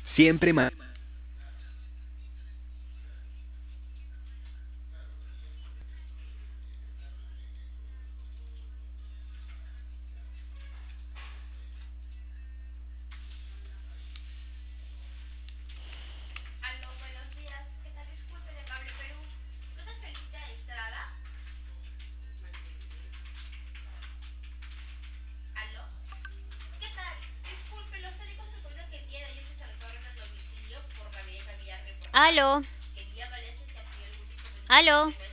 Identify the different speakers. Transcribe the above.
Speaker 1: Siempre
Speaker 2: Aló, buenos días. ¿Qué tal? Disculpe de Cable Perú. ¿Con la Felicita Estrada? ¿Aló? ¿Qué tal? Disculpe, los médicos me comentan que el día de ayer se acercaron al domicilio por Gabriela Villar reportando
Speaker 3: Aló,
Speaker 2: que el día parece que adquirió algún inconveniente con
Speaker 3: aló.
Speaker 2: el tema